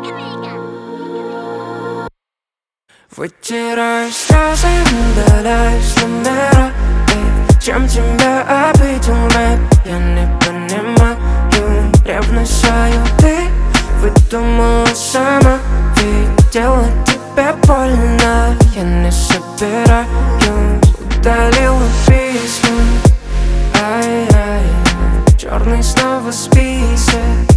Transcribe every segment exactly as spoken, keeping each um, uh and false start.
Вытираю слезы, удаляюсь номера. Эй, чем тебя обидел рэп? Я не понимаю. Ревную ты выдумала сама. Видела тебе больно. Я не собираюсь. Удалила письма. Ай-яй, черный снова список.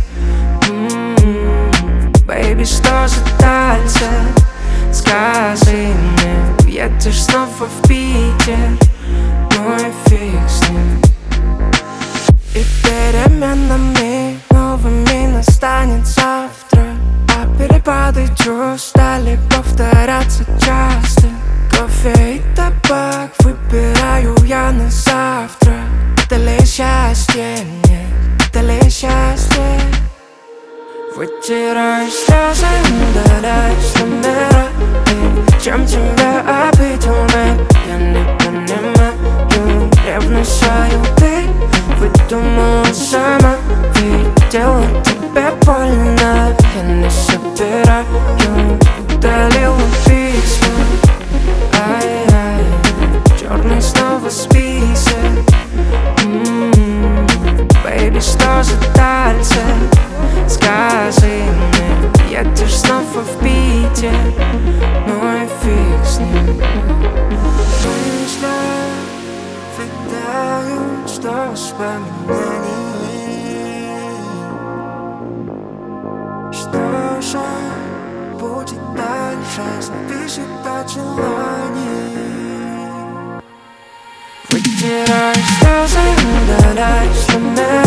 Бэйби, что за дальше? Скажи мне, уедешь снова в Питер? Ну и фиг с ним. И переменами новыми настанет завтра. А перепады чувств стали повторяться часто. Кофе и табак выбираю я на завтра. Это ли счастье? Нет, это ли счастье? Вытираю слезы, удаляюсь номера. Эй, чем тебя обидел рэп? Я не понимаю. Ревную ты выдумала сама. Видела тебе больно. Я не собираюсь. Удалила письма. Ай-яй, черный снова список. Бэйби, что за дальше? Скажи мне, едешь снова в Питер? Ну и фиг с ним. Мысли витают, что вспоминаний. Что же будет дальше? Запишет от желаний. Вытираю слезы, удаляюсь номера.